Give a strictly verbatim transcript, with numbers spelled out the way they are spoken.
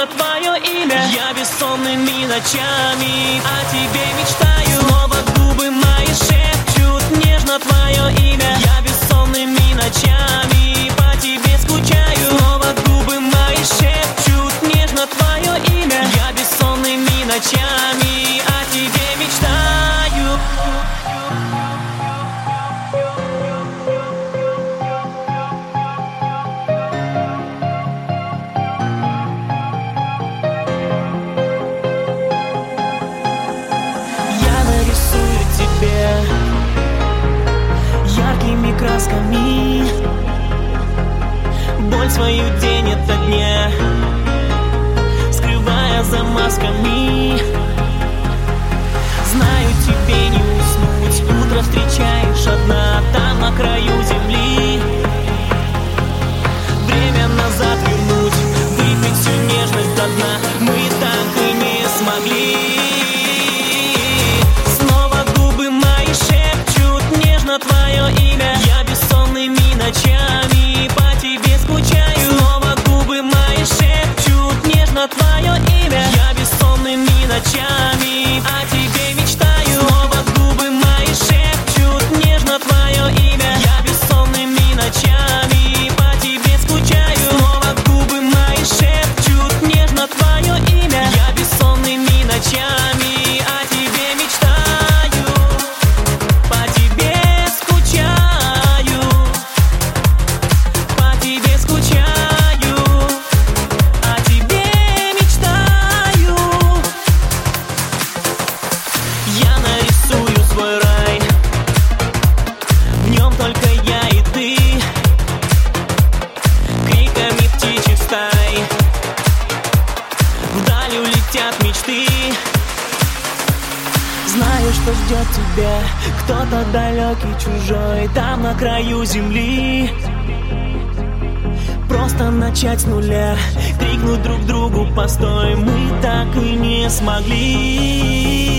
твое имя. Я бессонными ночами о тебе мечтаю. Снова губы мои шепчут нежно твое имя. Я бессонными ночами по тебе скучаю. Снова губы мои шепчут нежно твое имя. Я бессонными ночами о тебе мечтаю. Яркими красками боль свою день ото дня, скрывая за масками. Знаю, тебе не уснуть, утро встречаешь одна там на краю земли. Время назад вернуть, выпить всю нежность до дна мы так и не смогли. Твое имя. Я бессонными ночами по тебе скучаю. Снова губы мои шепчут нежно твое имя. Я бессонными ночами о тебе мечтаю. Снова губы мои шепчут нежно твое имя. Я бессонными ночами по тебе скучаю. Снова губы мои шепчут нежно твое имя. Я бессонными ночами о тебе мечтаю. По тебе только я и ты, криками птичьих стай вдаль улетят мечты. Знаю, что ждет тебя кто-то далекий, чужой, там на краю земли. Просто начать с нуля, крикнуть друг другу постой, мы так и не смогли.